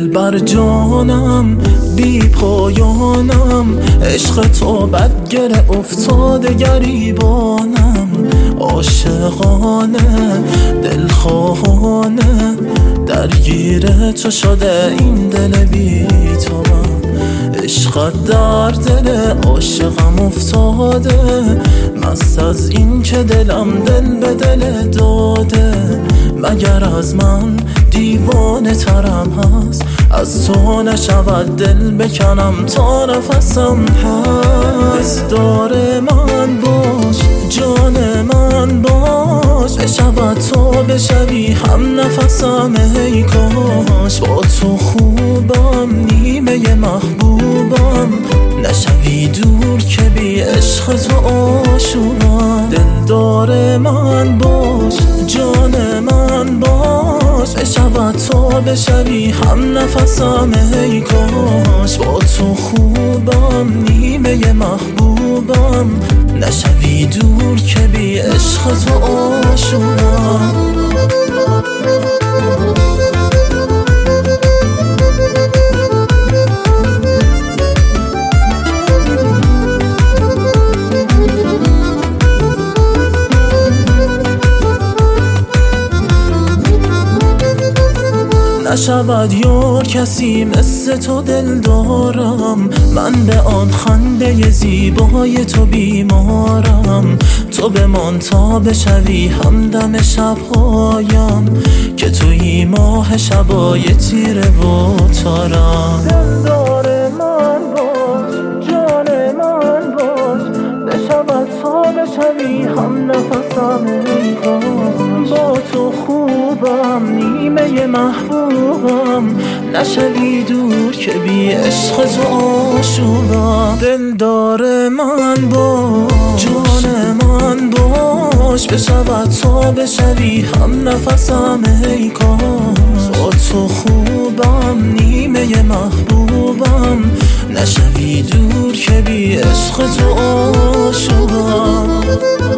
بر جانم بی پایانم، عشق تو بدگره افتاده گریبانم، عاشقانه دلخواهانه درگیر تو شده این دل بی تو من، عشقت در دل عاشقم افتاده، مست از این که دلم دل به دل داده، مگر از من دیوانه ترم هست، از تو نشود دل بکنم تا نفسم هست. دار من باش جان من باش، بشود تو بشوی هم نفسم، ای کاش با تو خوبم نیمه محبوبم، نشوی دور که بی عشق تو آشوبم. دلدار من باش جان من باش، بشود تو بشوی هم نفسم، ای کاش با تو خوبم نیمه محبوبم، نشوی دور که بی عشق تو آشوبم. نشود یار کسی مثل تو دل دارم، من به آن خنده زیبای تو بیمارم، تو بمان تا بشوی همدم شبهایم، که توی ماه شبای تیره و تارم. دلدار من باش جان من باش، بشود تا بشوی هم نفسم، ای کاش با تو خوبم نیمه محبوبم، نشوی دور که بی عشق تو آشوبم. دلدار من باش جان من باش، بشود تا بشوی هم نفسم، ای کاش با تو خوبم نیمه محبوبم، نشوی دور که بی عشق تو آشوبم.